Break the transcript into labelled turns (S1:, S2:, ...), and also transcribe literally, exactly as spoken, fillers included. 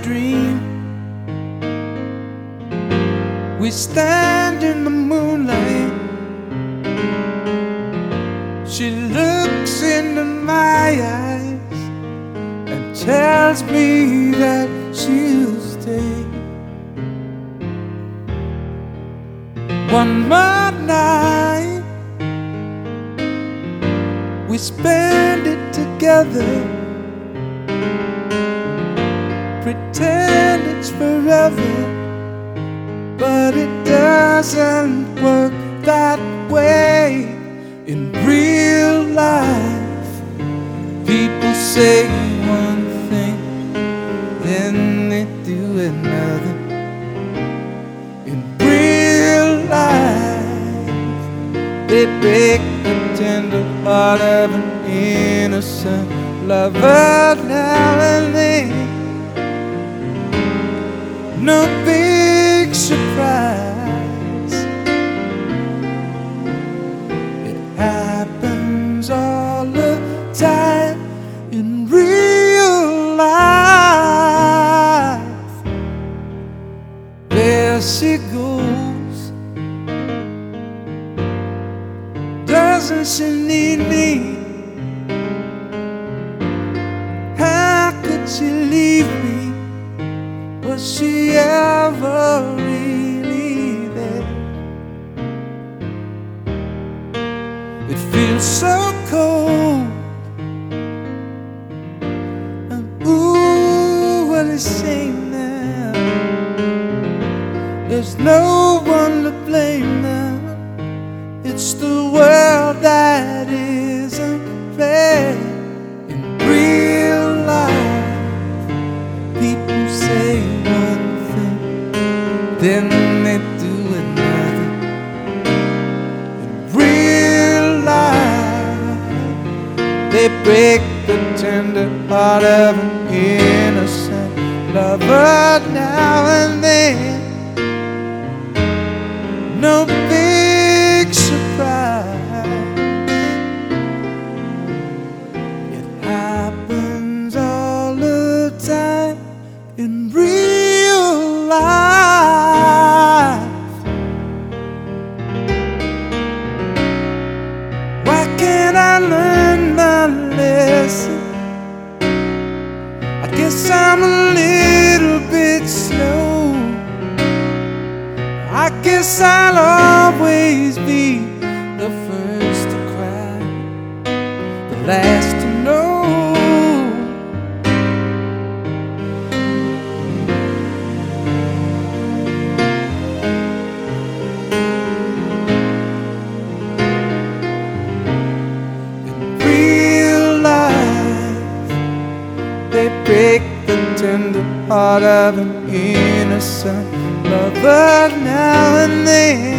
S1: dream. We stand in the moonlight. She looks into my eyes and tells me that she'll stay. One more night, we spend it together. Pretend it's forever, but it doesn't work that way in real life. People say one thing, then they do another. In real life, they break the tender heart of an innocent lover now and then. No big surprise, it happens all the time in real life. There she goes, doesn't she need me? How could she leave me? Was she ever really there? It feels so cold, and ooh, what a shame now. There's no one to blame now. It's the world that isn't fair. In real life, people say one thing, then they do another. In real life, they break the tender heart of an innocent lover now and then. No big surprise, it happens all the time in real life. Why can't I learn my lesson? I guess I'm a little bit slow. I guess I'll always be the first to cry, the last to know. They break the tender heart of an innocent lover now and then.